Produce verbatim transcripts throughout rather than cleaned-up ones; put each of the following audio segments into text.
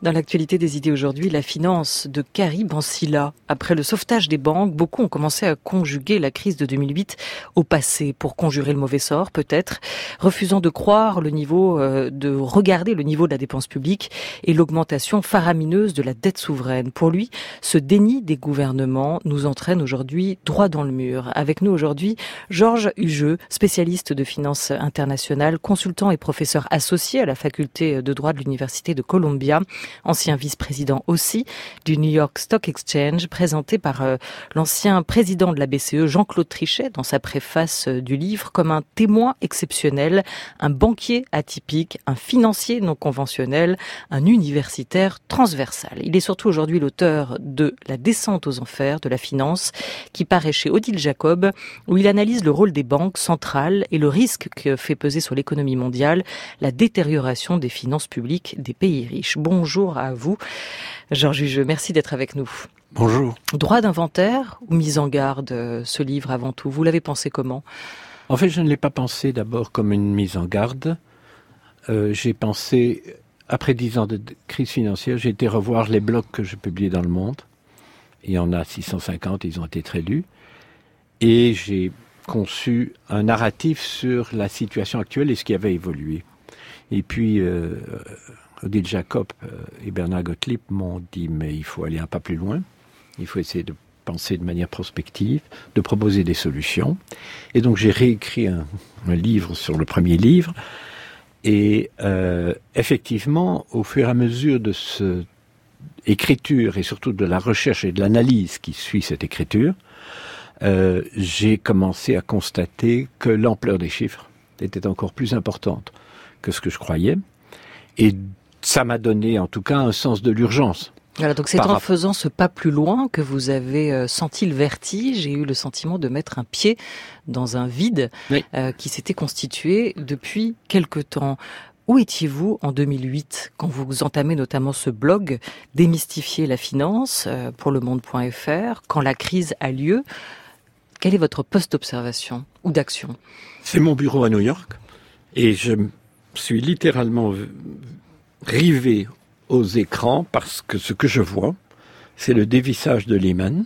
Dans l'actualité des idées aujourd'hui, la finance de Kari Bansila. Après le sauvetage des banques, beaucoup ont commencé à conjuguer la crise de deux mille huit au passé pour conjurer le mauvais sort, peut-être, refusant de croire le niveau, euh, de regarder le niveau de la dépense publique et l'augmentation faramineuse de la dette souveraine. Pour lui, ce déni des gouvernements nous entraîne aujourd'hui droit dans le mur. Avec nous aujourd'hui, Georges Hugeux, spécialiste de finance internationale, consultant et professeur associé à la faculté de droit de l'Université de Columbia, ancien vice-président aussi du New York Stock Exchange, présenté par euh, l'ancien président de la B C E, Jean-Claude Trichet, dans sa préface euh, du livre, comme un témoin exceptionnel, un banquier atypique, un financier non conventionnel, un universitaire transversal. Il est surtout aujourd'hui l'auteur de La descente aux enfers de la finance, qui paraît chez Odile Jacob, où il analyse le rôle des banques centrales et le risque que fait peser sur l'économie mondiale la détérioration des finances publiques des pays riches. Bonjour à vous, Georges Hugeux, merci d'être avec nous. Bonjour. Droit d'inventaire ou mise en garde, ce livre avant tout, vous l'avez pensé comment ? En fait, je ne l'ai pas pensé d'abord comme une mise en garde. Euh, j'ai pensé, après dix ans de crise financière, j'ai été revoir les blogs que je publiais dans Le Monde. Il y en a six cent cinquante, ils ont été très lus. Et j'ai conçu un narratif sur la situation actuelle et ce qui avait évolué. Et puis, euh, Odile Jacob et Bernard Gottlieb m'ont dit, mais il faut aller un pas plus loin. Il faut essayer de penser de manière prospective, de proposer des solutions. Et donc, j'ai réécrit un, un livre sur le premier livre. Et euh, effectivement, au fur et à mesure de cette écriture et surtout de la recherche et de l'analyse qui suit cette écriture, euh, j'ai commencé à constater que l'ampleur des chiffres était encore plus importante que ce que je croyais. Et ça m'a donné, en tout cas, un sens de l'urgence. Voilà, donc c'est Par... en faisant ce pas plus loin que vous avez euh, senti le vertige et eu le sentiment de mettre un pied dans un vide oui. euh, qui s'était constitué depuis quelque temps. Où étiez-vous en deux mille huit quand vous entamez notamment ce blog « Démystifier la finance euh, » pour le monde point f r, quand la crise a lieu? Quel est votre poste d'observation ou d'action? C'est mon bureau à New York et je suis littéralement rivé aux écrans parce que ce que je vois, c'est le dévissage de Lehman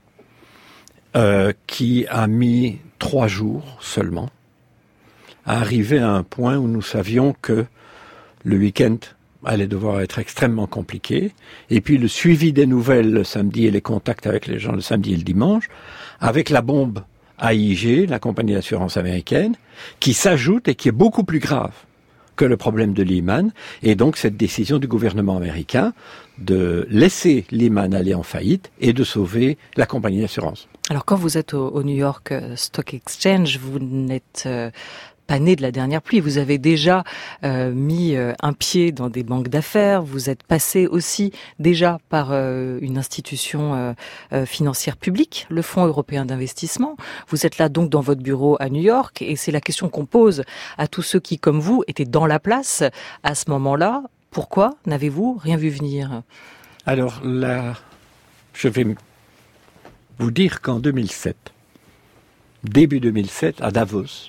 euh, qui a mis trois jours seulement à arriver à un point où nous savions que le week-end allait devoir être extrêmement compliqué. Et puis le suivi des nouvelles le samedi et les contacts avec les gens le samedi et le dimanche, avec la bombe A I G, la compagnie d'assurance américaine, qui s'ajoute et qui est beaucoup plus grave que le problème de Lehman, et donc cette décision du gouvernement américain de laisser Lehman aller en faillite et de sauver la compagnie d'assurance. Alors quand vous êtes au, au New York Stock Exchange, vous n'êtes euh, pas né de la dernière pluie, vous avez déjà euh, mis euh, un pied dans des banques d'affaires, vous êtes passé aussi déjà par euh, une institution euh, euh, financière publique, le Fonds européen d'investissement. Vous êtes là donc dans votre bureau à New York et c'est la question qu'on pose à tous ceux qui, comme vous, étaient dans la place à ce moment-là. Pourquoi n'avez-vous rien vu venir ? Alors là, je vais vous dire qu'en deux mille sept, début deux mille sept, à Davos,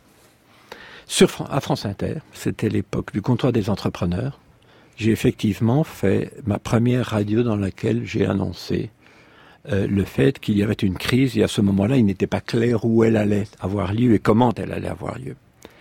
Sur, à France Inter, c'était l'époque du comptoir des entrepreneurs, j'ai effectivement fait ma première radio dans laquelle j'ai annoncé euh, le fait qu'il y avait une crise et à ce moment-là, il n'était pas clair où elle allait avoir lieu et comment elle allait avoir lieu.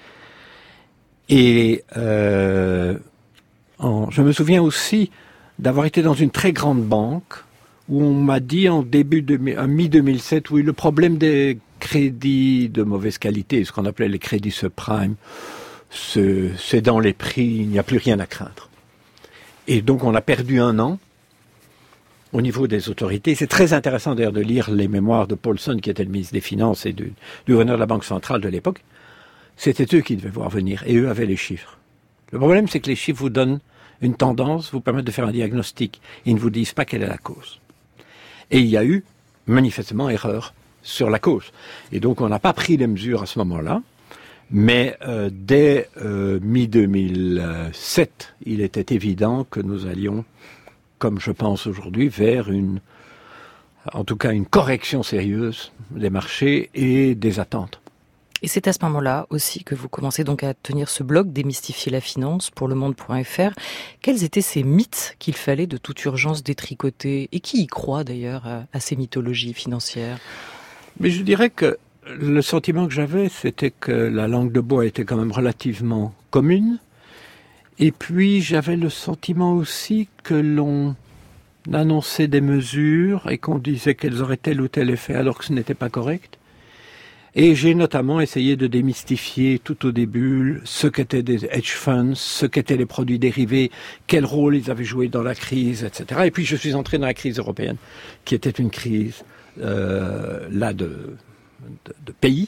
Et euh, en, je me souviens aussi d'avoir été dans une très grande banque où on m'a dit en début de mi deux mille sept, oui, le problème des crédits de mauvaise qualité, ce qu'on appelait les crédits subprime, c'est dans les prix, il n'y a plus rien à craindre. Et donc on a perdu un an au niveau des autorités. C'est très intéressant d'ailleurs de lire les mémoires de Paulson, qui était le ministre des Finances et du, du gouverneur de la Banque centrale de l'époque. C'était eux qui devaient voir venir, et eux avaient les chiffres. Le problème, c'est que les chiffres vous donnent une tendance, vous permettent de faire un diagnostic. Ils ne vous disent pas quelle est la cause. Et il y a eu, manifestement, erreur sur la cause. Et donc, on n'a pas pris les mesures à ce moment-là, mais euh, dès euh, mi deux mille sept, il était évident que nous allions, comme je pense aujourd'hui, vers une, en tout cas, une correction sérieuse des marchés et des attentes. Et c'est à ce moment-là aussi que vous commencez donc à tenir ce blog, Démystifier la finance, pour le monde point f r. Quels étaient ces mythes qu'il fallait de toute urgence détricoter? Et qui y croit d'ailleurs à, à ces mythologies financières? Mais je dirais que le sentiment que j'avais, c'était que la langue de bois était quand même relativement commune. Et puis j'avais le sentiment aussi que l'on annonçait des mesures et qu'on disait qu'elles auraient tel ou tel effet alors que ce n'était pas correct. Et j'ai notamment essayé de démystifier tout au début ce qu'étaient des hedge funds, ce qu'étaient les produits dérivés, quel rôle ils avaient joué dans la crise, et cetera. Et puis je suis entré dans la crise européenne, qui était une crise euh, là de, de, de pays.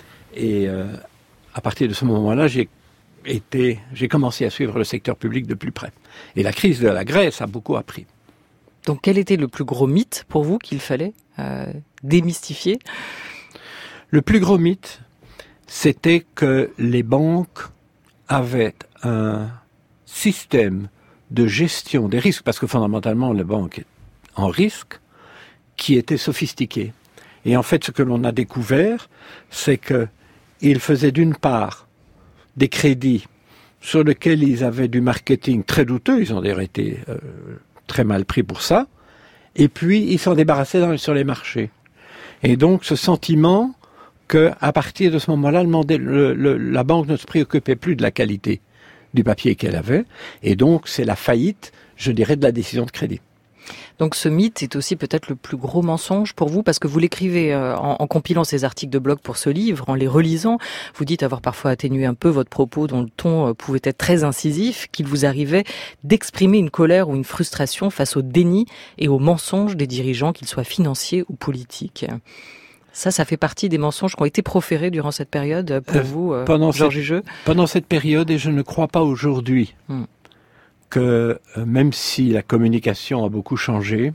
Et euh, à partir de ce moment-là, j'ai été, j'ai commencé à suivre le secteur public de plus près. Et la crise de la Grèce a beaucoup appris. Donc quel était le plus gros mythe pour vous qu'il fallait euh, démystifier ? Le plus gros mythe, c'était que les banques avaient un système de gestion des risques, parce que fondamentalement, les banques en risque, qui était sophistiqué. Et en fait, ce que l'on a découvert, c'est qu'ils faisaient d'une part des crédits sur lesquels ils avaient du marketing très douteux, ils ont d'ailleurs été euh, très mal pris pour ça, et puis ils s'en débarrassaient dans, sur les marchés. Et donc ce sentiment qu'à partir de ce moment-là, le, le, le, la banque ne se préoccupait plus de la qualité du papier qu'elle avait, et donc c'est la faillite, je dirais, de la décision de crédit. Donc ce mythe est aussi peut-être le plus gros mensonge pour vous, parce que vous l'écrivez euh, en, en compilant ces articles de blog pour ce livre, en les relisant, vous dites avoir parfois atténué un peu votre propos dont le ton euh, pouvait être très incisif, qu'il vous arrivait d'exprimer une colère ou une frustration face au déni et aux mensonges des dirigeants, qu'ils soient financiers ou politiques. Ça, ça fait partie des mensonges qui ont été proférés durant cette période pour euh, vous, euh, pendant Georges cette, Hugeux ? Pendant cette période, et je ne crois pas aujourd'hui hmm. que euh, même si la communication a beaucoup changé,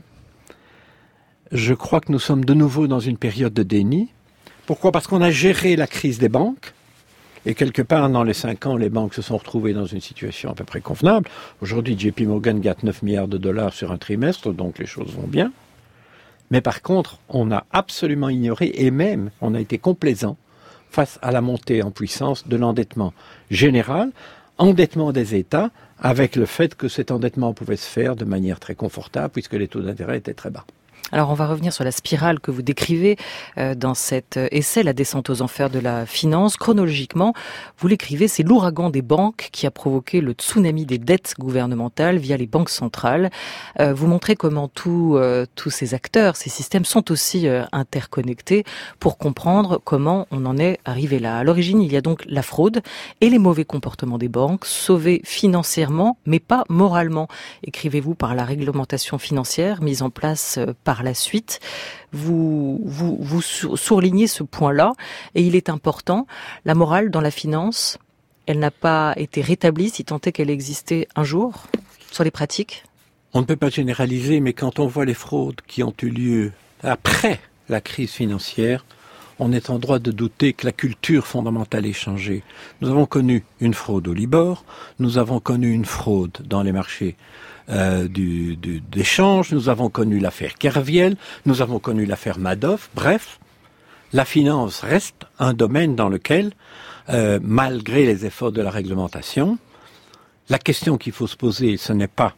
je crois que nous sommes de nouveau dans une période de déni. Pourquoi ? Parce qu'on a géré la crise des banques, et quelque part, dans les cinq ans, les banques se sont retrouvées dans une situation à peu près convenable. Aujourd'hui, J P Morgan gâte neuf milliards de dollars sur un trimestre, donc les choses vont bien. Mais par contre, on a absolument ignoré, et même on a été complaisant face à la montée en puissance de l'endettement général, endettement des États, avec le fait que cet endettement pouvait se faire de manière très confortable, puisque les taux d'intérêt étaient très bas. Alors on va revenir sur la spirale que vous décrivez euh, dans cet essai, La descente aux enfers de la finance. Chronologiquement, vous l'écrivez, c'est l'ouragan des banques qui a provoqué le tsunami des dettes gouvernementales via les banques centrales. Euh, vous montrez comment tout, euh, tous ces acteurs, ces systèmes sont aussi euh, interconnectés pour comprendre comment on en est arrivé là. À l'origine, il y a donc la fraude et les mauvais comportements des banques, sauvés financièrement mais pas moralement. Écrivez-vous par la réglementation financière mise en place euh, par Par la suite, vous, vous, vous soulignez ce point-là, et il est important. La morale dans la finance, elle n'a pas été rétablie, si tant est qu'elle existait un jour, sur les pratiques. On ne peut pas généraliser, mais quand on voit les fraudes qui ont eu lieu après la crise financière, on est en droit de douter que la culture fondamentale ait changé. Nous avons connu une fraude au Libor, nous avons connu une fraude dans les marchés Euh, du, du, d'échange, nous avons connu l'affaire Kerviel, nous avons connu l'affaire Madoff. Bref, la finance reste un domaine dans lequel, euh, malgré les efforts de la réglementation, la question qu'il faut se poser, ce n'est pas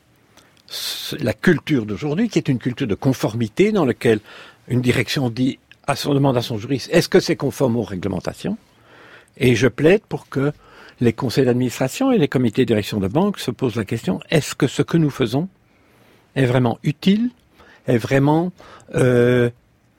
la culture d'aujourd'hui, qui est une culture de conformité dans laquelle une direction dit, à son demande à son juriste, est-ce que c'est conforme aux réglementations ? Et je plaide pour que les conseils d'administration et les comités de direction de banque se posent la question, est-ce que ce que nous faisons est vraiment utile, est vraiment euh,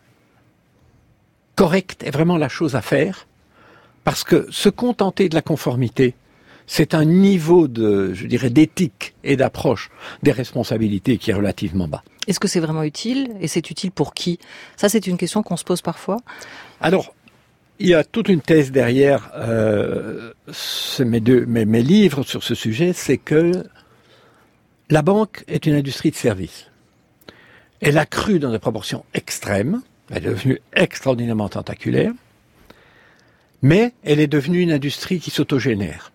correct, est vraiment la chose à faire ? Parce que se contenter de la conformité, c'est un niveau de, je dirais, d'éthique et d'approche des responsabilités qui est relativement bas. Est-ce que c'est vraiment utile ? Et c'est utile pour qui ? Ça, c'est une question qu'on se pose parfois. Alors, il y a toute une thèse derrière euh, mes, deux, mes, mes livres sur ce sujet, c'est que la banque est une industrie de services. Elle a cru dans des proportions extrêmes, elle est devenue extraordinairement tentaculaire, mais elle est devenue une industrie qui s'autogénère.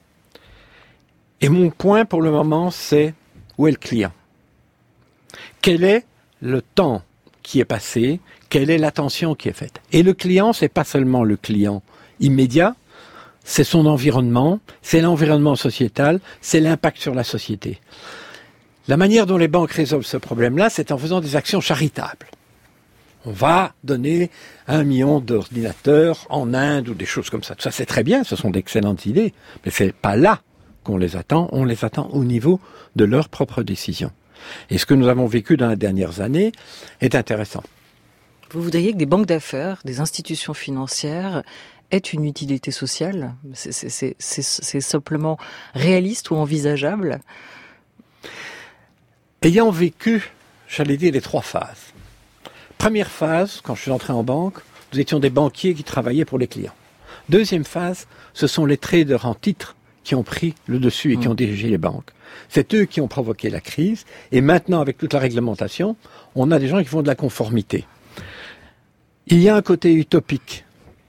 Et mon point pour le moment, c'est où est le client ? Quel est le temps qui est passé ? Quelle est l'attention qui est faite ? Et le client, c'est pas seulement le client immédiat, c'est son environnement, c'est l'environnement sociétal, c'est l'impact sur la société. La manière dont les banques résolvent ce problème-là, c'est en faisant des actions charitables. On va donner un million d'ordinateurs en Inde ou des choses comme ça. Ça, c'est très bien, ce sont d'excellentes idées, mais c'est pas là qu'on les attend, on les attend au niveau de leurs propres décisions. Et ce que nous avons vécu dans les dernières années est intéressant. Vous voudriez que des banques d'affaires, des institutions financières aient une utilité sociale ? C'est, c'est, c'est, c'est, c'est simplement réaliste ou envisageable ? Ayant vécu, j'allais dire, les trois phases. Première phase, quand je suis entré en banque, nous étions des banquiers qui travaillaient pour les clients. Deuxième phase, ce sont les traders en titres qui ont pris le dessus et qui ont dirigé les banques. C'est eux qui ont provoqué la crise. Et maintenant, avec toute la réglementation, on a des gens qui font de la conformité. Il y a un côté utopique.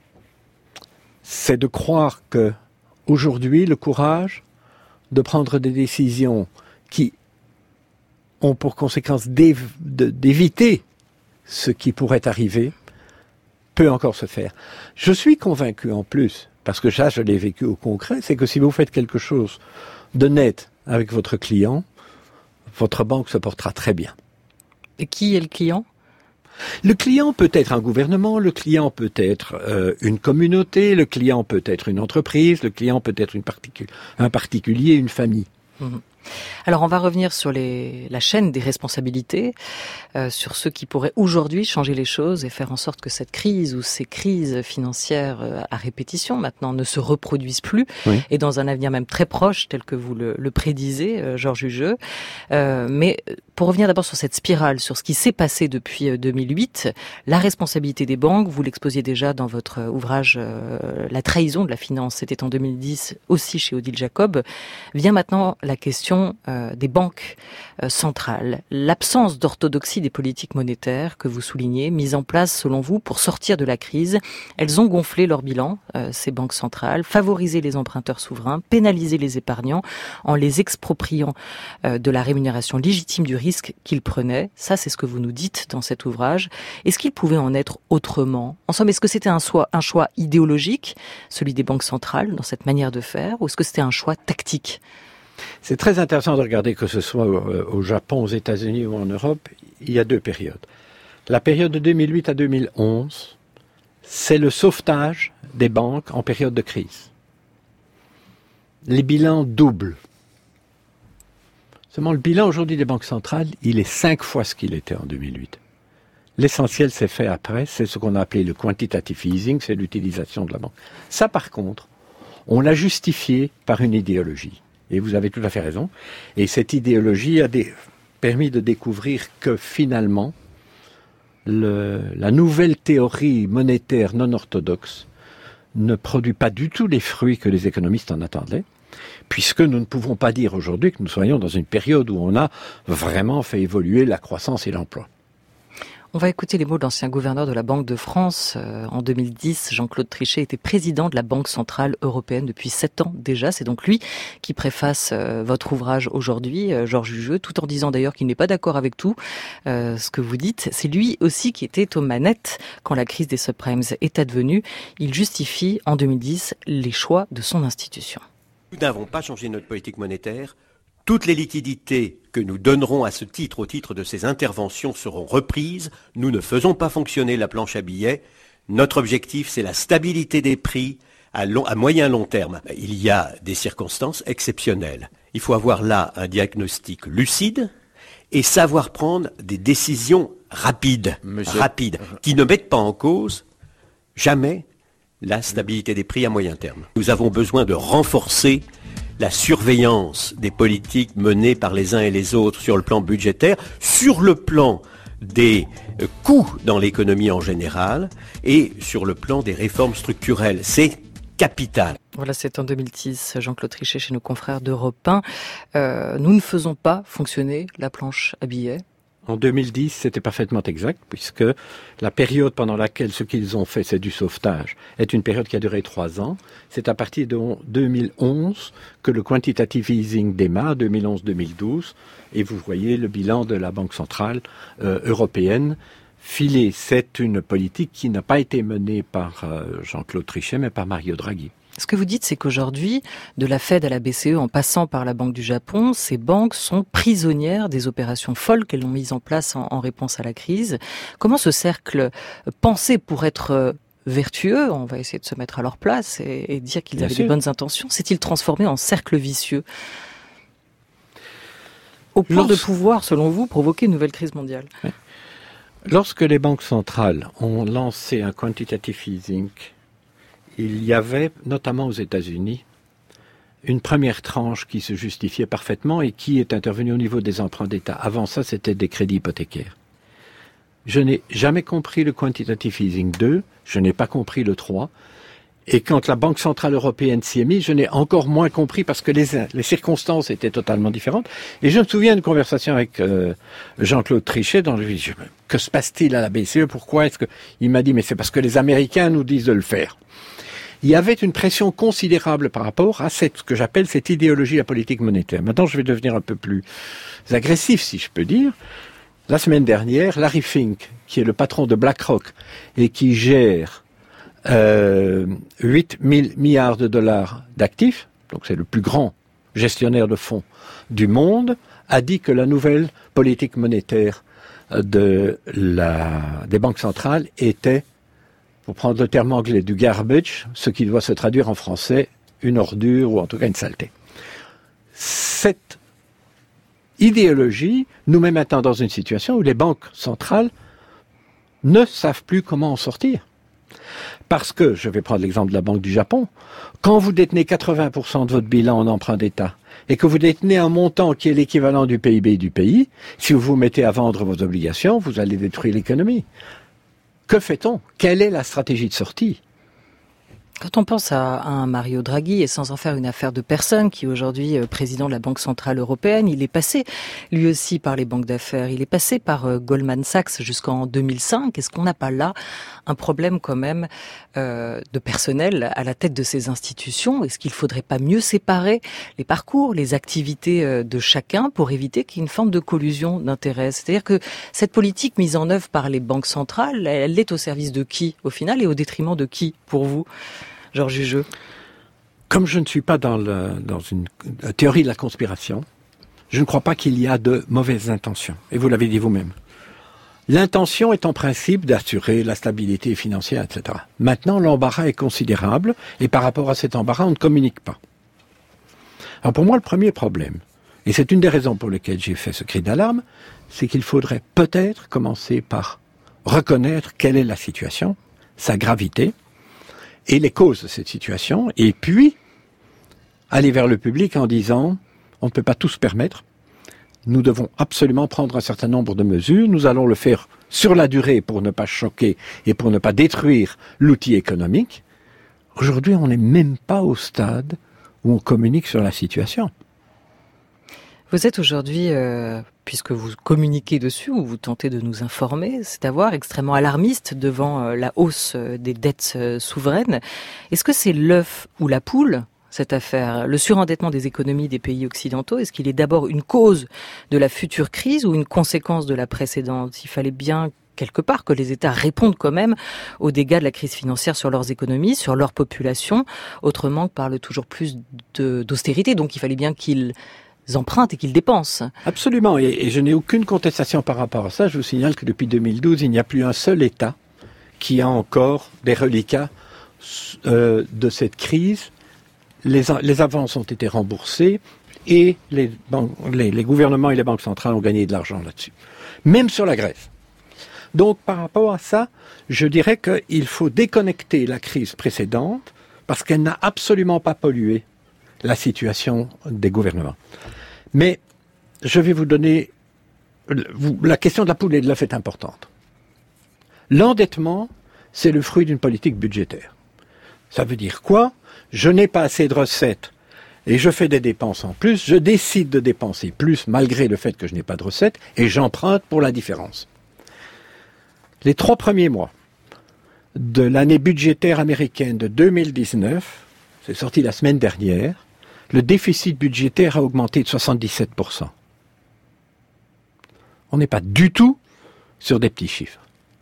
C'est de croire que aujourd'hui, le courage de prendre des décisions qui ont pour conséquence d'év- de, d'éviter ce qui pourrait arriver peut encore se faire. Je suis convaincu en plus, parce que ça, je l'ai vécu au concret, c'est que si vous faites quelque chose de net avec votre client, votre banque se portera très bien. Et qui est le client ? Le client peut être un gouvernement, le client peut être euh, une communauté, le client peut être une entreprise, le client peut être une particu- un particulier, une famille. Mmh. Alors on va revenir sur les, la chaîne des responsabilités, euh, sur ceux qui pourraient aujourd'hui changer les choses et faire en sorte que cette crise ou ces crises financières euh, à répétition maintenant ne se reproduisent plus, oui. Et dans un avenir même très proche tel que vous le, le prédisez, euh, Georges Hugeux. Euh, mais pour revenir d'abord sur cette spirale, sur ce qui s'est passé depuis deux mille huit, la responsabilité des banques, vous l'exposiez déjà dans votre ouvrage euh, La trahison de la finance, c'était en deux mille dix aussi chez Odile Jacob, vient maintenant la question Euh, des banques euh, centrales, l'absence d'orthodoxie des politiques monétaires que vous soulignez, mise en place selon vous pour sortir de la crise. Elles ont gonflé leur bilan, euh, ces banques centrales, favorisé les emprunteurs souverains, pénalisé les épargnants en les expropriant euh, de la rémunération légitime du risque qu'ils prenaient. Ça, c'est ce que vous nous dites dans cet ouvrage. Est-ce qu'il pouvait en être autrement ? En somme, est-ce que c'était un choix, un choix idéologique, celui des banques centrales, dans cette manière de faire, ou est-ce que c'était un choix tactique ? C'est très intéressant de regarder que ce soit au Japon, aux États-Unis ou en Europe, il y a deux périodes. La période de deux mille huit à deux mille onze, c'est le sauvetage des banques en période de crise. Les bilans doublent. Seulement, le bilan aujourd'hui des banques centrales, il est cinq fois ce qu'il était en deux mille huit. L'essentiel s'est fait après, c'est ce qu'on a appelé le quantitative easing, c'est l'utilisation de la banque. Ça, par contre, on l'a justifié par une idéologie. Et vous avez tout à fait raison. Et cette idéologie a des, permis de découvrir que finalement, le, la nouvelle théorie monétaire non orthodoxe ne produit pas du tout les fruits que les économistes en attendaient, puisque nous ne pouvons pas dire aujourd'hui que nous soyons dans une période où on a vraiment fait évoluer la croissance et l'emploi. On va écouter les mots de l'ancien gouverneur de la Banque de France. Euh, en deux mille dix, Jean-Claude Trichet était président de la Banque centrale européenne depuis sept ans déjà. C'est donc lui qui préface euh, votre ouvrage aujourd'hui, euh, Georges Hugeux, tout en disant d'ailleurs qu'il n'est pas d'accord avec tout euh, ce que vous dites. C'est lui aussi qui était aux manettes quand la crise des subprimes est advenue. Il justifie en deux mille dix les choix de son institution. Nous n'avons pas changé notre politique monétaire. Toutes les liquidités que nous donnerons à ce titre, au titre de ces interventions, seront reprises. Nous ne faisons pas fonctionner la planche à billets. Notre objectif, c'est la stabilité des prix à, long, à moyen long terme. Il y a des circonstances exceptionnelles. Il faut avoir là un diagnostic lucide et savoir prendre des décisions rapides, Monsieur... rapides, qui ne mettent pas en cause jamais la stabilité des prix à moyen terme. Nous avons besoin de renforcer la surveillance des politiques menées par les uns et les autres sur le plan budgétaire, sur le plan des euh, coûts dans l'économie en général et sur le plan des réformes structurelles. C'est capital. Voilà, c'est en deux mille dix, Jean-Claude Trichet chez nos confrères d'Europe un. Euh, nous ne faisons pas fonctionner la planche à billets. En deux mille dix, c'était parfaitement exact, puisque la période pendant laquelle ce qu'ils ont fait, c'est du sauvetage, est une période qui a duré trois ans. C'est à partir de deux mille onze que le quantitative easing démarre, deux mille onze deux mille douze, et vous voyez le bilan de la Banque centrale euh, européenne filer. C'est une politique qui n'a pas été menée par euh, Jean-Claude Trichet, mais par Mario Draghi. Ce que vous dites, c'est qu'aujourd'hui, de la Fed à la B C E, en passant par la Banque du Japon, ces banques sont prisonnières des opérations folles qu'elles ont mises en place en, en réponse à la crise. Comment ce cercle pensé pour être vertueux, on va essayer de se mettre à leur place et, et dire qu'ils Bien avaient sûr. des bonnes intentions, s'est-il transformé en cercle vicieux au point Lors... de pouvoir, selon vous, provoquer une nouvelle crise mondiale? Oui. Lorsque les banques centrales ont lancé un quantitative easing, il y avait, notamment aux États-Unis, une première tranche qui se justifiait parfaitement et qui est intervenue au niveau des emprunts d'État. Avant ça, c'était des crédits hypothécaires. Je n'ai jamais compris le quantitative easing deux, je n'ai pas compris le trois, et quand la Banque Centrale Européenne s'y est mise, je n'ai encore moins compris parce que les, les circonstances étaient totalement différentes. Et je me souviens d'une conversation avec euh, Jean-Claude Trichet, dans le je, que se passe-t-il à la B C E? Pourquoi est-ce que il m'a dit mais c'est parce que les Américains nous disent de le faire. Il y avait une pression considérable par rapport à cette, ce que j'appelle cette idéologie de la politique monétaire. Maintenant, je vais devenir un peu plus agressif, si je peux dire. La semaine dernière, Larry Fink, qui est le patron de BlackRock et qui gère euh, huit mille milliards de dollars d'actifs, donc c'est le plus grand gestionnaire de fonds du monde, a dit que la nouvelle politique monétaire de la, des banques centrales était, pour prendre le terme anglais, du garbage, ce qui doit se traduire en français, une ordure ou en tout cas une saleté. Cette idéologie nous met maintenant dans une situation où les banques centrales ne savent plus comment en sortir. Parce que, je vais prendre l'exemple de la Banque du Japon, quand vous détenez quatre-vingts pour cent de votre bilan en emprunt d'État et que vous détenez un montant qui est l'équivalent du P I B du pays, si vous vous mettez à vendre vos obligations, vous allez détruire l'économie. Que fait-on? Quelle est la stratégie de sortie? Quand on pense à un Mario Draghi, et sans en faire une affaire de personne, qui est aujourd'hui président de la Banque Centrale Européenne, il est passé lui aussi par les banques d'affaires, il est passé par Goldman Sachs jusqu'en deux mille cinq. Est-ce qu'on n'a pas là un problème quand même euh, de personnel à la tête de ces institutions? Est-ce qu'il ne faudrait pas mieux séparer les parcours, les activités de chacun pour éviter qu'il y ait une forme de collusion d'intérêts? C'est-à-dire que cette politique mise en œuvre par les banques centrales, elle est au service de qui au final et au détriment de qui pour vous? Georges Jugeux. Comme je ne suis pas dans, le, dans une théorie de la conspiration, je ne crois pas qu'il y a de mauvaises intentions. Et vous l'avez dit vous-même. L'intention est en principe d'assurer la stabilité financière, et cetera. Maintenant, l'embarras est considérable et par rapport à cet embarras, on ne communique pas. Alors pour moi, le premier problème, et c'est une des raisons pour lesquelles j'ai fait ce cri d'alarme, c'est qu'il faudrait peut-être commencer par reconnaître quelle est la situation, sa gravité, et les causes de cette situation, et puis aller vers le public en disant on ne peut pas tout se permettre, nous devons absolument prendre un certain nombre de mesures, nous allons le faire sur la durée pour ne pas choquer et pour ne pas détruire l'outil économique. Aujourd'hui, on n'est même pas au stade où on communique sur la situation. Vous êtes aujourd'hui, euh, puisque vous communiquez dessus ou vous tentez de nous informer, c'est à voir extrêmement alarmiste devant euh, la hausse des dettes euh, souveraines. Est-ce que c'est l'œuf ou la poule, cette affaire? Le surendettement des économies des pays occidentaux, est-ce qu'il est d'abord une cause de la future crise ou une conséquence de la précédente? Il fallait bien quelque part que les États répondent quand même aux dégâts de la crise financière sur leurs économies, sur leur population, autrement que par le toujours plus de, d'austérité. Donc il fallait bien qu'ils empruntent et qu'ils dépensent. Absolument, et, et je n'ai aucune contestation par rapport à ça. Je vous signale que depuis deux mille douze, il n'y a plus un seul État qui a encore des reliquats euh, de cette crise. Les, les avances ont été remboursées et les, banques, les, les gouvernements et les banques centrales ont gagné de l'argent là-dessus. Même sur la Grèce. Donc par rapport à ça, je dirais qu'il faut déconnecter la crise précédente parce qu'elle n'a absolument pas pollué la situation des gouvernements. Mais je vais vous donner... La question de la poule et de l'œuf est importante. L'endettement, c'est le fruit d'une politique budgétaire. Ça veut dire quoi? Je n'ai pas assez de recettes et je fais des dépenses en plus. Je décide de dépenser plus malgré le fait que je n'ai pas de recettes et j'emprunte pour la différence. Les trois premiers mois de l'année budgétaire américaine de deux mille dix-neuf, c'est sorti la semaine dernière, le déficit budgétaire a augmenté de soixante-dix-sept pour cent. On n'est pas du tout sur des petits chiffres.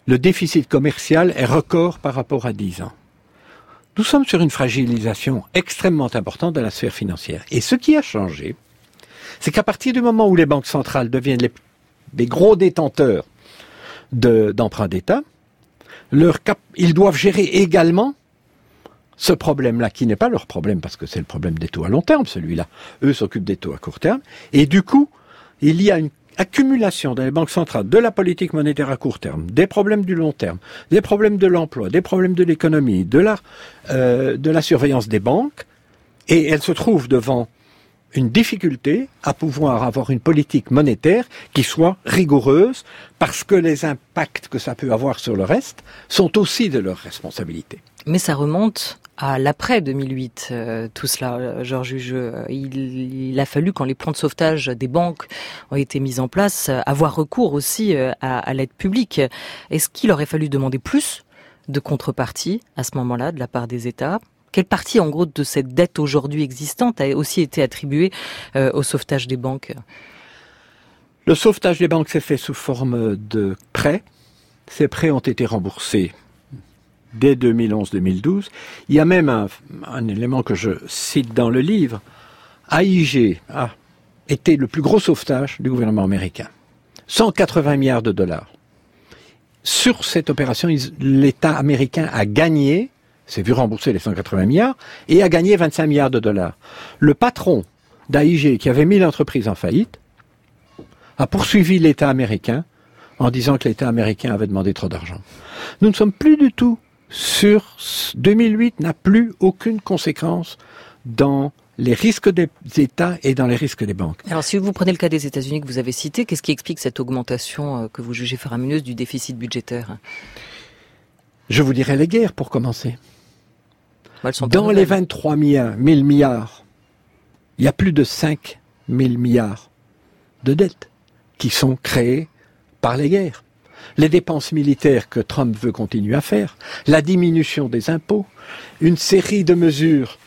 le déficit commercial est record par rapport à dix ans. Nous sommes sur une fragilisation extrêmement importante de la sphère financière. Et ce qui a changé, c'est qu'à partir du moment où les banques centrales deviennent les, des gros détenteurs de, d'emprunts d'État, leur cap, ils doivent gérer également ce problème-là, qui n'est pas leur problème, parce que c'est le problème des taux à long terme, celui-là. Eux s'occupent des taux à court terme. Et du coup, il y a une accumulation dans les banques centrales de la politique monétaire à court terme, des problèmes du long terme, des problèmes de l'emploi, des problèmes de l'économie, de la, euh, de la surveillance des banques, et elles se trouvent devant une difficulté à pouvoir avoir une politique monétaire qui soit rigoureuse, parce que les impacts que ça peut avoir sur le reste sont aussi de leur responsabilité. Mais ça remonte à l'après deux mille huit, euh, tout cela, Georges Hugeux. Il, il a fallu, quand les plans de sauvetage des banques ont été mis en place, avoir recours aussi à, à l'aide publique. Est-ce qu'il aurait fallu demander plus de contrepartie à ce moment-là de la part des États ? Quelle partie, en gros, de cette dette aujourd'hui existante a aussi été attribuée euh, au sauvetage des banques ? Le sauvetage des banques s'est fait sous forme de prêts. Ces prêts ont été remboursés dès deux mille onze deux mille douze. Il y a même un, un élément que je cite dans le livre. A I G a été le plus gros sauvetage du gouvernement américain. cent quatre-vingts milliards de dollars. Sur cette opération, l'État américain a gagné, s'est vu rembourser les cent quatre-vingts milliards, et a gagné vingt-cinq milliards de dollars. Le patron d'A I G, qui avait mis l'entreprise en faillite, a poursuivi l'État américain en disant que l'État américain avait demandé trop d'argent. Nous ne sommes plus du tout sur deux mille huit, n'a plus aucune conséquence dans les risques des États et dans les risques des banques. Alors, si vous prenez le cas des États-Unis que vous avez cité, qu'est-ce qui explique cette augmentation que vous jugez faramineuse du déficit budgétaire ? Je vous dirais les guerres, pour commencer. Bah, elles sont dans les vingt-trois mille milliards, il y a plus de cinq mille milliards de dettes qui sont créées par les guerres. Les dépenses militaires que Trump veut continuer à faire, la diminution des impôts, une série de mesures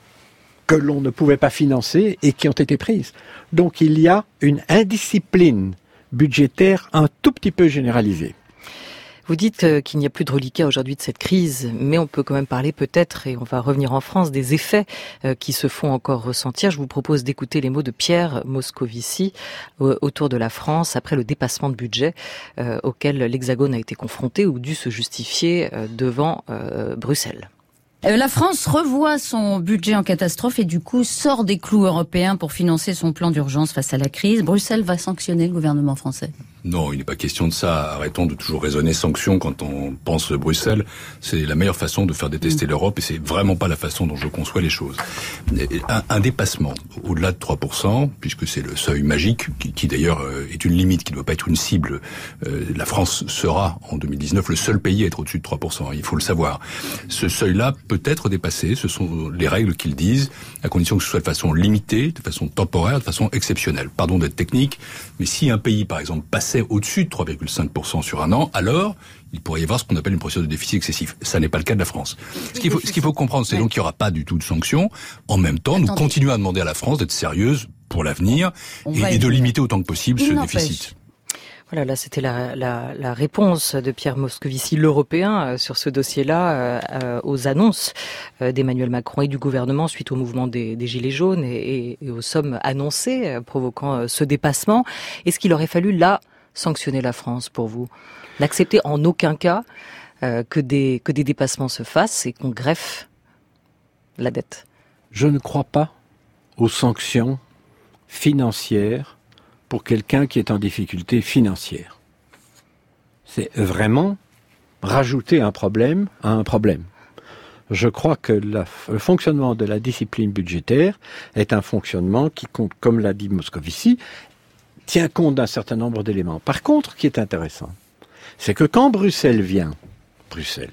que l'on ne pouvait pas financer et qui ont été prises. Donc il y a une indiscipline budgétaire un tout petit peu généralisée. Vous dites qu'il n'y a plus de reliquat aujourd'hui de cette crise, mais on peut quand même parler peut-être, et on va revenir en France, des effets qui se font encore ressentir. Je vous propose d'écouter les mots de Pierre Moscovici autour de la France après le dépassement de budget auquel l'Hexagone a été confronté ou dû se justifier devant Bruxelles. La France revoit son budget en catastrophe et du coup sort des clous européens pour financer son plan d'urgence face à la crise. Bruxelles va sanctionner le gouvernement français. Non, il n'est pas question de ça. Arrêtons de toujours raisonner sanctions quand on pense Bruxelles. C'est la meilleure façon de faire détester mmh. l'Europe et c'est vraiment pas la façon dont je conçois les choses. Un, un dépassement au-delà de trois pour cent, puisque c'est le seuil magique, qui, qui d'ailleurs est une limite, qui ne doit pas être une cible. Euh, la France sera, en deux mille dix-neuf, le seul pays à être au-dessus de trois pour cent. Il faut le savoir. Ce seuil-là peut être dépassé. Ce sont les règles qu'ils disent, à condition que ce soit de façon limitée, de façon temporaire, de façon exceptionnelle. Pardon d'être technique, mais si un pays, par exemple, passait au-dessus de trois virgule cinq pour cent sur un an, alors il pourrait y avoir ce qu'on appelle une procédure de déficit excessif. Ça n'est pas le cas de la France. Ce qu'il faut, ce qu'il faut comprendre, c'est donc qu'il n'y aura pas du tout de sanctions. En même temps, nous continuons à demander à la France d'être sérieuse pour l'avenir et, et de limiter autant que possible ce déficit. Voilà, là c'était la, la, la réponse de Pierre Moscovici, l'Européen, euh, sur ce dossier-là, euh, aux annonces euh, d'Emmanuel Macron et du gouvernement suite au mouvement des, des Gilets jaunes et, et, et aux sommes annoncées euh, provoquant euh, ce dépassement. Est-ce qu'il aurait fallu là sanctionner la France pour vous ? N'accepter en aucun cas euh, que des que des dépassements se fassent et qu'on greffe la dette ? Je ne crois pas aux sanctions financières pour quelqu'un qui est en difficulté financière. C'est vraiment rajouter un problème à un problème. Je crois que la, le fonctionnement de la discipline budgétaire est un fonctionnement qui, comme l'a dit Moscovici, tient compte d'un certain nombre d'éléments. Par contre, ce qui est intéressant, c'est que quand Bruxelles vient, Bruxelles,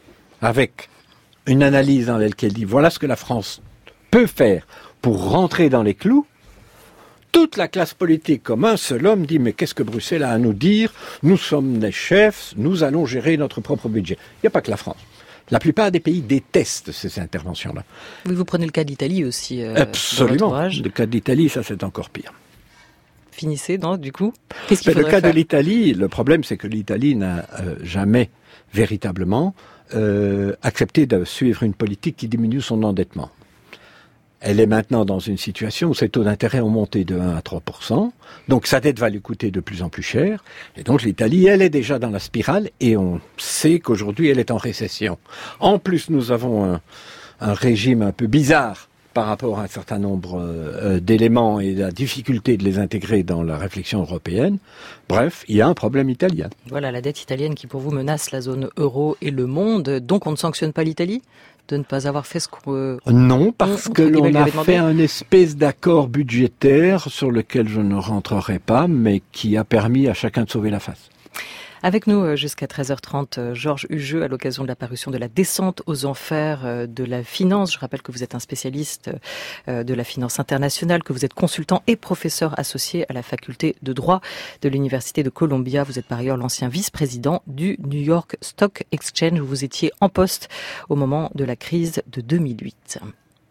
avec une analyse dans laquelle dit voilà ce que la France peut faire pour rentrer dans les clous, toute la classe politique, comme un seul homme, dit « Mais qu'est-ce que Bruxelles a à nous dire ? Nous sommes les chefs, nous allons gérer notre propre budget. » Il n'y a pas que la France. La plupart des pays détestent ces interventions-là. Oui, vous prenez le cas d'Italie aussi. Euh, Absolument. Le cas d'Italie, ça c'est encore pire. finissez, non, du coup? Qu'est-ce qu'il ben, faudrait Le cas faire? de l'Italie, le problème, c'est que l'Italie n'a euh, jamais véritablement euh, accepté de suivre une politique qui diminue son endettement. Elle est maintenant dans une situation où ses taux d'intérêt ont monté de un à trois pour cent, donc sa dette va lui coûter de plus en plus cher, et donc l'Italie, elle est déjà dans la spirale, et on sait qu'aujourd'hui, elle est en récession. En plus, nous avons un, un régime un peu bizarre par rapport à un certain nombre euh, d'éléments et la difficulté de les intégrer dans la réflexion européenne. Bref, il y a un problème italien. Voilà, la dette italienne qui pour vous menace la zone euro et le monde, donc on ne sanctionne pas l'Italie de ne pas avoir fait ce qu'on... Euh, non, parce on, que l'on a fait un espèce d'accord budgétaire sur lequel je ne rentrerai pas, mais qui a permis à chacun de sauver la face. Avec nous jusqu'à treize heures trente, Georges Hugeux, à l'occasion de la parution de La descente aux enfers de la finance. Je rappelle que vous êtes un spécialiste de la finance internationale, que vous êtes consultant et professeur associé à la faculté de droit de l'Université de Columbia. Vous êtes par ailleurs l'ancien vice-président du New York Stock Exchange, où vous étiez en poste au moment de la crise de deux mille huit.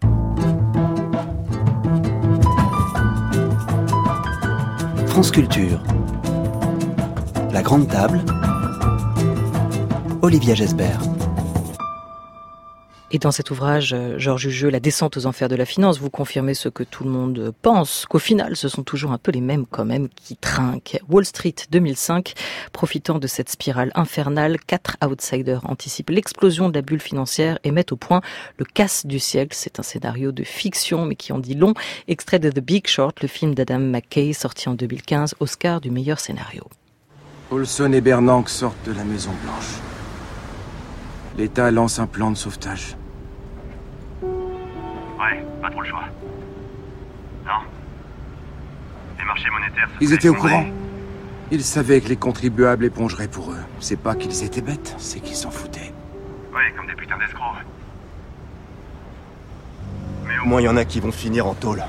France Culture. La Grande Table, Olivia Gesbert. Et dans cet ouvrage, Georges Hugeux, La descente aux enfers de la finance, vous confirmez ce que tout le monde pense, qu'au final, ce sont toujours un peu les mêmes quand même qui trinquent. Wall Street deux mille cinq, profitant de cette spirale infernale, quatre outsiders anticipent l'explosion de la bulle financière et mettent au point le casse du siècle. C'est un scénario de fiction, mais qui en dit long. Extrait de The Big Short, le film d'Adam McKay, sorti en deux mille quinze, Oscar du meilleur scénario. Olson et Bernanke sortent de la Maison Blanche. L'État lance un plan de sauvetage. Ouais, pas trop le choix. Non. Les marchés monétaires... Ils étaient au courant. Ils savaient que les contribuables épongeraient pour eux. C'est pas qu'ils étaient bêtes, c'est qu'ils s'en foutaient. Ouais, comme des putains d'escrocs. Mais au moins, il y en a qui vont finir en tôle.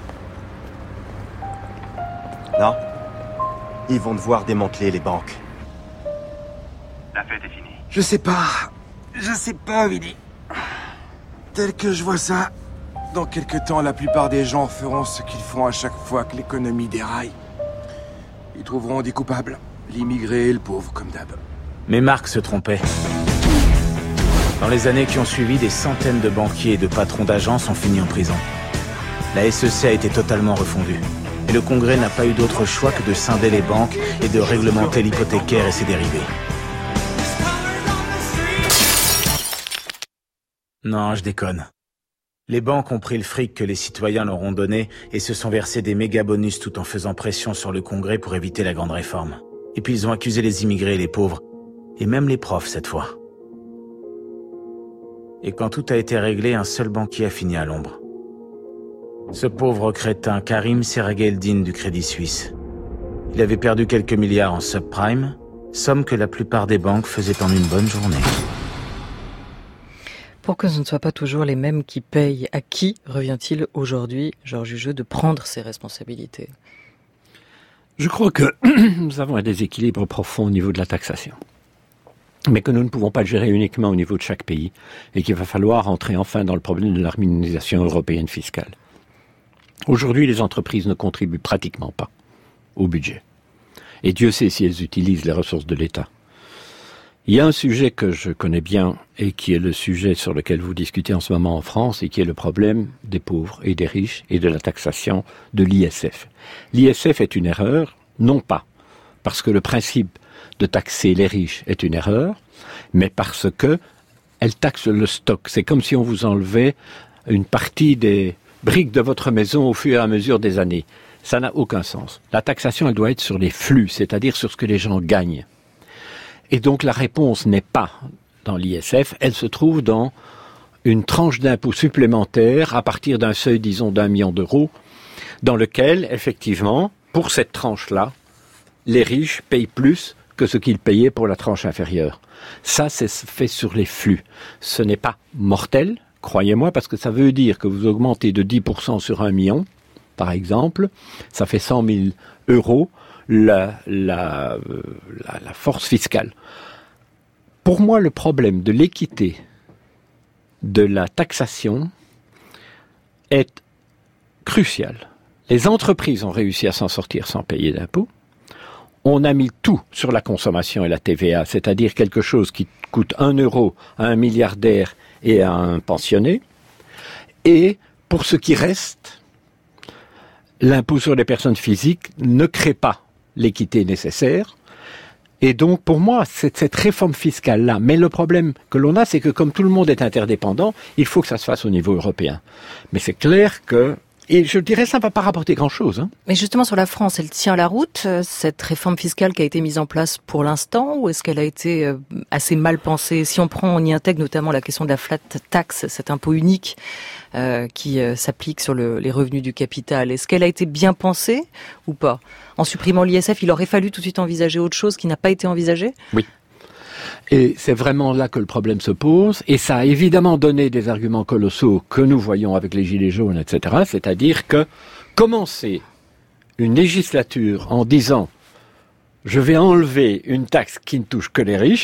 Non. Ils vont devoir démanteler les banques. La fête est finie. Je sais pas. Je sais pas, Willy. Tel que je vois ça, dans quelques temps, la plupart des gens feront ce qu'ils font à chaque fois que l'économie déraille. Ils trouveront des coupables. L'immigré et le pauvre, comme d'hab. Mais Marc se trompait. Dans les années qui ont suivi, des centaines de banquiers et de patrons d'agences ont fini en prison. La S E C a été totalement refondue. Et le Congrès n'a pas eu d'autre choix que de scinder les banques et de réglementer l'hypothécaire et ses dérivés. Non, je déconne. Les banques ont pris le fric que les citoyens leur ont donné et se sont versés des méga bonus tout en faisant pression sur le Congrès pour éviter la grande réforme. Et puis ils ont accusé les immigrés et les pauvres, et même les profs cette fois. Et quand tout a été réglé, un seul banquier a fini à l'ombre. Ce pauvre crétin, Karim Serageldine du Crédit Suisse. Il avait perdu quelques milliards en subprime, somme que la plupart des banques faisaient en une bonne journée. Pour que ce ne soit pas toujours les mêmes qui payent, à qui revient-il aujourd'hui, Georges Hugeux, de prendre ses responsabilités ? Je crois que nous avons un déséquilibre profond au niveau de la taxation, mais que nous ne pouvons pas le gérer uniquement au niveau de chaque pays et qu'il va falloir entrer enfin dans le problème de l'harmonisation européenne fiscale. Aujourd'hui, les entreprises ne contribuent pratiquement pas au budget. Et Dieu sait si elles utilisent les ressources de l'État. Il y a un sujet que je connais bien et qui est le sujet sur lequel vous discutez en ce moment en France et qui est le problème des pauvres et des riches et de la taxation de l'I S F. L'I S F est une erreur, non pas parce que le principe de taxer les riches est une erreur, mais parce que elle taxe le stock. C'est comme si on vous enlevait une partie des briques de votre maison au fur et à mesure des années. Ça n'a aucun sens. La taxation, elle doit être sur les flux, c'est-à-dire sur ce que les gens gagnent. Et donc la réponse n'est pas dans l'I S F, elle se trouve dans une tranche d'impôt supplémentaire à partir d'un seuil, disons, d'un million d'euros, dans lequel, effectivement, pour cette tranche-là, les riches payent plus que ce qu'ils payaient pour la tranche inférieure. Ça, c'est fait sur les flux. Ce n'est pas mortel, croyez-moi, parce que ça veut dire que vous augmentez de dix pour cent sur un million, par exemple, ça fait cent mille euros, La, la, la, la force fiscale. Pour moi, le problème de l'équité de la taxation est crucial. Les entreprises ont réussi à s'en sortir sans payer d'impôts. On a mis tout sur la consommation et la T V A, c'est-à-dire quelque chose qui coûte un euro à un milliardaire et à un pensionné. Et pour ce qui reste, l'impôt sur les personnes physiques ne crée pas l'équité nécessaire. Et donc, pour moi, c'est cette réforme fiscale-là. Mais le problème que l'on a, c'est que comme tout le monde est interdépendant, il faut que ça se fasse au niveau européen. Mais c'est clair que... Et je dirais ça ne va pas rapporter grand-chose. Hein. Mais justement, sur la France, elle tient la route, cette réforme fiscale qui a été mise en place pour l'instant, ou est-ce qu'elle a été assez mal pensée? Si on prend, on y intègre notamment la question de la flat tax, cet impôt unique euh, qui euh, s'applique sur le, les revenus du capital. Est-ce qu'elle a été bien pensée ou pas? En supprimant l'I S F, il aurait fallu tout de suite envisager autre chose qui n'a pas été envisagé? Oui. Et c'est vraiment là que le problème se pose. Et ça a évidemment donné des arguments colossaux que nous voyons avec les gilets jaunes, et cetera. C'est-à-dire que commencer une législature en disant « je vais enlever une taxe qui ne touche que les riches »,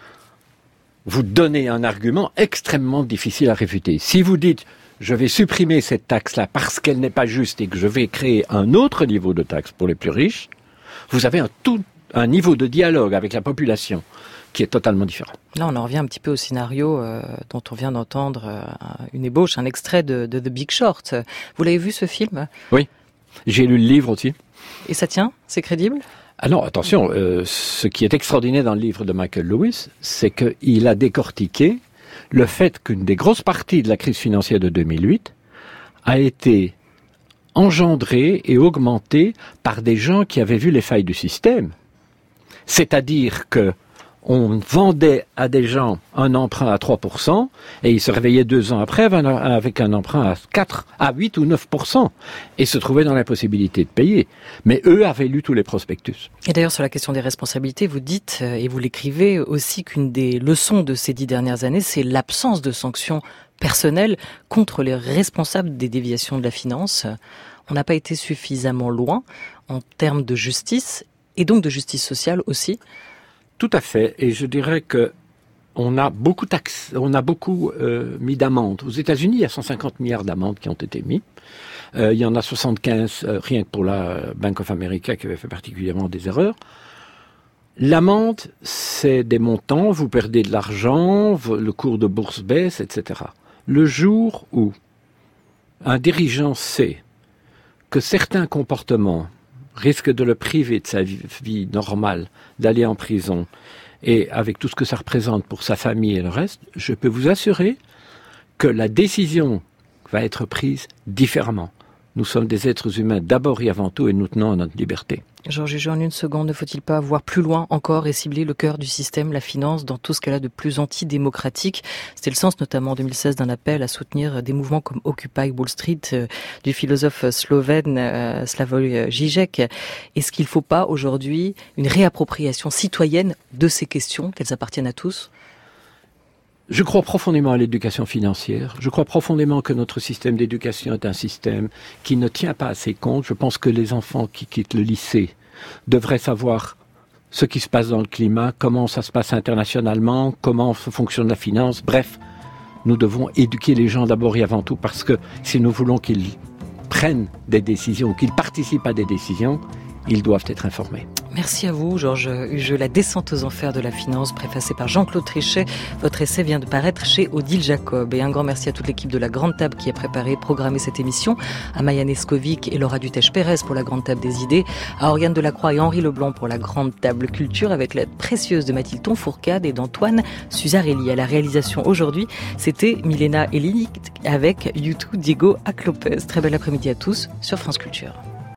vous donnez un argument extrêmement difficile à réfuter. Si vous dites « je vais supprimer cette taxe-là parce qu'elle n'est pas juste et que je vais créer un autre niveau de taxe pour les plus riches », vous avez un, tout, un niveau de dialogue avec la population qui est totalement différent. Là, on en revient un petit peu au scénario euh, dont on vient d'entendre euh, une ébauche, un extrait de, de The Big Short. Vous l'avez vu, ce film? Oui, j'ai lu le livre aussi. Et ça tient? C'est crédible? Ah non, attention, euh, ce qui est extraordinaire dans le livre de Michael Lewis, c'est qu'il a décortiqué le fait qu'une des grosses parties de la crise financière de deux mille huit a été engendrée et augmentée par des gens qui avaient vu les failles du système. C'est-à-dire que on vendait à des gens un emprunt à trois pour cent et ils se réveillaient deux ans après avec un emprunt à quatre, à huit ou neuf pour cent et se trouvaient dans l'impossibilité de payer. Mais eux avaient lu tous les prospectus. Et d'ailleurs, sur la question des responsabilités, vous dites, et vous l'écrivez aussi, qu'une des leçons de ces dix dernières années, c'est l'absence de sanctions personnelles contre les responsables des déviations de la finance. On n'a pas été suffisamment loin en termes de justice et donc de justice sociale aussi. Tout à fait, et je dirais que on a beaucoup taxé, on a beaucoup euh, mis d'amendes. Aux États-Unis, il y a cent cinquante milliards d'amendes qui ont été mis. Euh, il y en a soixante-quinze euh, rien que pour la Bank of America qui avait fait particulièrement des erreurs. L'amende, c'est des montants, vous perdez de l'argent, le cours de bourse baisse, et cetera. Le jour où un dirigeant sait que certains comportements risque de le priver de sa vie, vie normale, d'aller en prison, et avec tout ce que ça représente pour sa famille et le reste, je peux vous assurer que la décision va être prise différemment. Nous sommes des êtres humains d'abord et avant tout, et nous tenons à notre liberté. Georges Huget, en une seconde, ne faut-il pas voir plus loin encore et cibler le cœur du système, la finance, dans tout ce qu'elle a de plus antidémocratique? C'était le sens notamment en deux mille seize d'un appel à soutenir des mouvements comme Occupy Wall Street euh, du philosophe slovène euh, Slavoj Žižek. Est-ce qu'il ne faut pas aujourd'hui une réappropriation citoyenne de ces questions, qu'elles appartiennent à tous? Je crois profondément à l'éducation financière. Je crois profondément que notre système d'éducation est un système qui ne tient pas assez compte. Je pense que les enfants qui quittent le lycée devraient savoir ce qui se passe dans le climat, comment ça se passe internationalement, comment fonctionne la finance. Bref, nous devons éduquer les gens d'abord et avant tout parce que si nous voulons qu'ils prennent des décisions, qu'ils participent à des décisions, ils doivent être informés. Merci à vous, Georges Huget. La descente aux enfers de la finance, préfacée par Jean-Claude Trichet. Votre essai vient de paraître chez Odile Jacob. Et un grand merci à toute l'équipe de la Grande Table qui a préparé et programmé cette émission, à Maya Neskovic et Laura Dutèche-Pérez pour la Grande Table des idées, à Oriane Delacroix et Henri Leblanc pour la Grande Table culture, avec l'aide précieuse de Mathilde Tonfourcade et d'Antoine Suzarelli. À la réalisation aujourd'hui, c'était Milena Elini avec YouTube Diego Aclopez. Très bel après-midi à tous sur France Culture.